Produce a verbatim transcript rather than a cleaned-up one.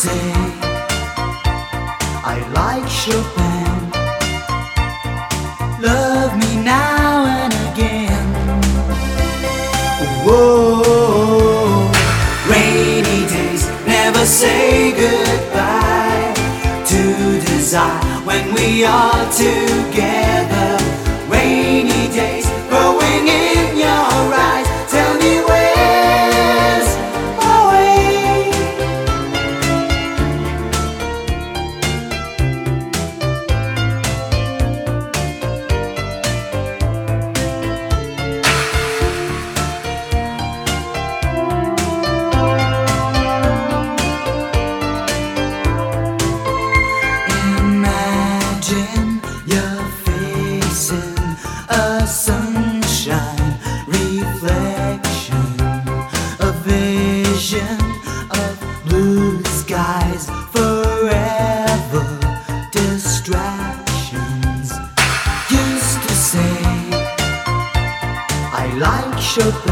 say I like Chopin. Love me now and again. Whoa, rainy days never say goodbye to desire when we are together. Rainy days growing in your eyes. Tell me where's my way. Imagine you're facing a sunshine reflection, a vision of blue skies, forever distractions. Used to say I like Chopin.